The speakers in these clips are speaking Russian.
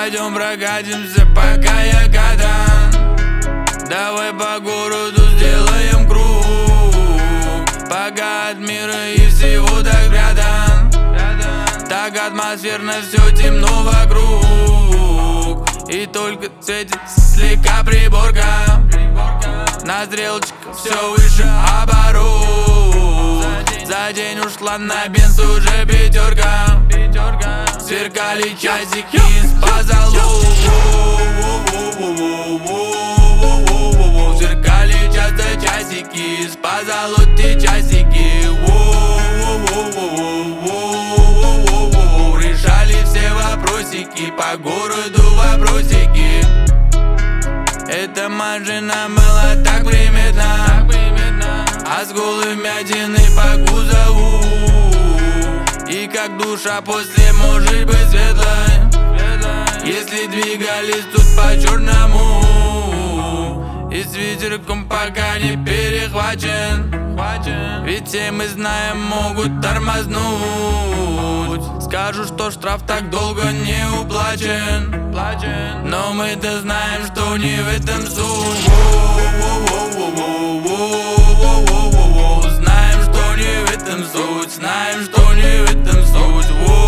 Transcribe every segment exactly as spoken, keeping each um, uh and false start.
Пойдем прокатимся, пока я катан. Давай по городу сделаем круг, пока от мира и всего так рядом. Так атмосферно, все темно вокруг, и только светит слегка приборка. На стрелочках все выше оборот. За день ушла на бенз уже пятерка. Сверкали часики из позолот. Сверкали часто часики из позолот, те часики. Решали все вопросики, по городу вопросики. Эта машина была так приметна, а скулы вмятины по кузову. И как душа после может быть светлой, если двигались тут по черному. И с ветерком пока не перехвачен, ведь все мы знаем, могут тормознуть. Скажу, что штраф так долго не уплачен, но мы-то знаем, что не в этом суть. Знаем, что не в этом суть, знаем, что не в этом суть.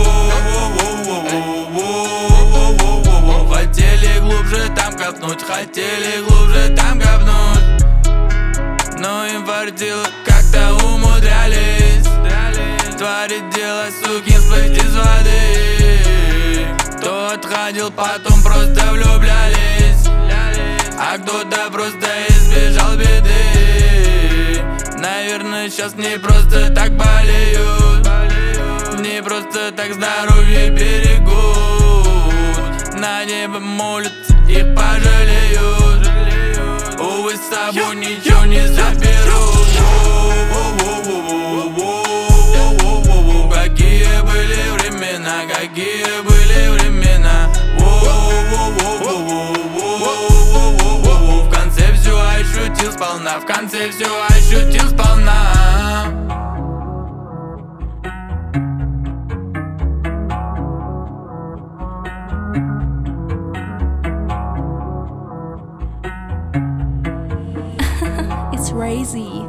Хотели глубже там копнуть, хотели глубже там копнуть, но им фартило, как-то умудрялись творить дело, суки, всплыть из воды. Кто отходил, потом просто влюблялись, а кто-то просто избежал беды. Наверное, сейчас не просто так болеют, не просто так здоровье берегут. На небо молятся, их пожалеют, увы, с собой ничего не заберут. Какие были времена, какие были времена. В конце все ощутил сполна, в конце все ощутил сполна. It's Razy.